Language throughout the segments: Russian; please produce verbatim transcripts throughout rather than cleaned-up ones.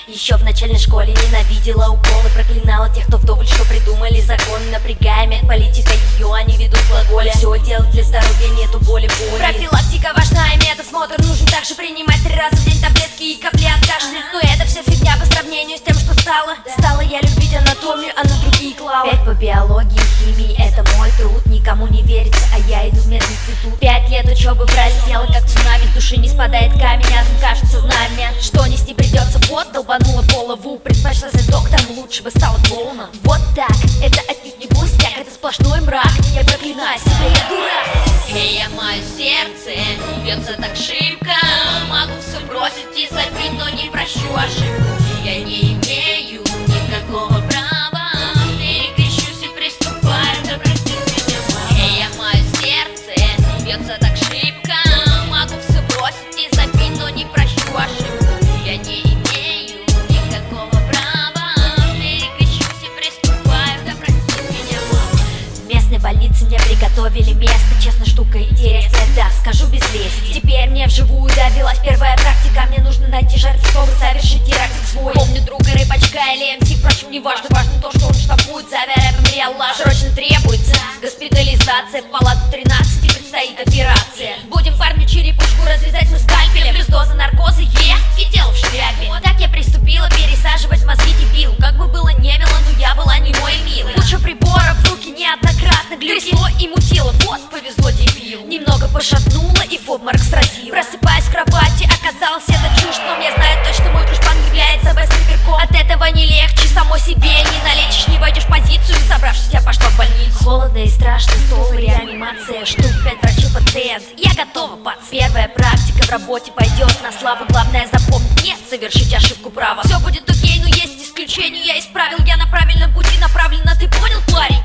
Еще в начальной школе ненавидела уколы, проклинала тех, кто вдоволь что придумали законы, напрягая медполитика ее, они ведут глаголи. Все делать для здоровья, нету боли, боли. Профилактика важна и медосмотр нужен, также принимать три раза в день таблетки и капли от кашля. Но это вся фигня по сравнению с тем, что стало. Стала я любить анатомию, а на другие клала. Пять по биологии, химии, это мой труд, никому не верится, а я иду в мединститут. Пять лет учебы пролетела, как цунами, с души не спадает камень, а кажется знамя. Что нести придется, вот долбанула в голову. Предпочла стать доктором, лучше бы стала клоуном. Вот так, это отнюдь не пустяк, это сплошной мрак. Я проклинаю себя, я дурак. Эй, я мое сердце бьется так шибко, могу все бросить и забить, но не прощу ошибку. Я не имею никакого права, перекрещусь и приступаю, да прости меня, мама. Эй, я мое сердце бьется так шибко, могу все бросить и забить, но не прощу ошибку. Я не имею никакого права, перекрещусь и приступаю, да прости меня, мама. В местной больнице мне приготовили место, честно, штука интересная, да, скажу без лести. Теперь мне вживую довелась первая практика, мне нужно найти жертву, чтобы совершить терактик свой. Помню друга рыбачка или эм си, впрочем, не важно, важно то, что он штампует, заверяя помрела. Срочно требуется госпитализация, в палату тринадцать и предстоит операция. Будем парню черепушку разрезать мы скальпелем, плюс доза наркоза, е, и дело в шляпе. Так я приступила пересаживать мозги дебил, как бы было не мило, но я была не мой милый. Куча приборов в руки неоднократно глюкило и мутило, вот повезло дебил. Немного пошатнула и в обморок сразила. Просыпаясь в кровати, оказалось это чушь, но мне знают точно, мой дружбан является бэст-риперком. От этого не легче, само себе не налечишь, не войдешь в позицию, собравшись, я пошла в больницу. Холодно и страшно, стол и реанимация, штук пять врачу пациент, я готова, пац. Первая практика в работе пойдет на славу, главное запомнить, нет, совершить ошибку права. Все будет окей, но есть исключение, я исправил, я на правильном пути направлена, ты понял, парень?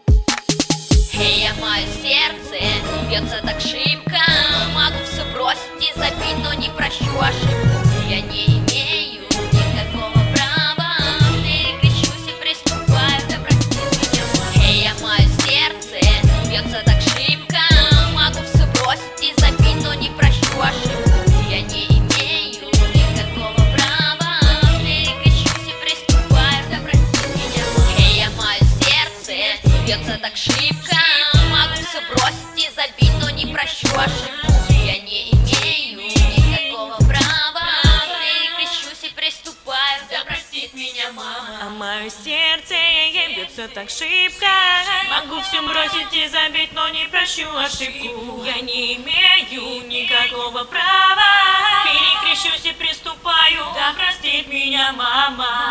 Эй, я мое сердце бьется так шибко, могу все бросить и забить, но не прощу ошибку. Я не имею никакого права, перекрещусь и приступаю, да прости меня, мама. Эй, я мое сердце бьется так шибко, могу все бросить и забить, но не прощу ошибку. Я не имею никакого права, перекрещусь и приступаю, да прости меня, мама. Эй, я мое сердце бьется так шибко, могу все бросить и забить, но не прощу ошибку. Я не имею никакого права, перекрещусь и приступаю, да простит меня, мама. А мое сердце бьется так шибко, могу все бросить и забить, но не прощу ошибку. Я не имею никакого права, перекрещусь и приступаю, да простит меня, мама.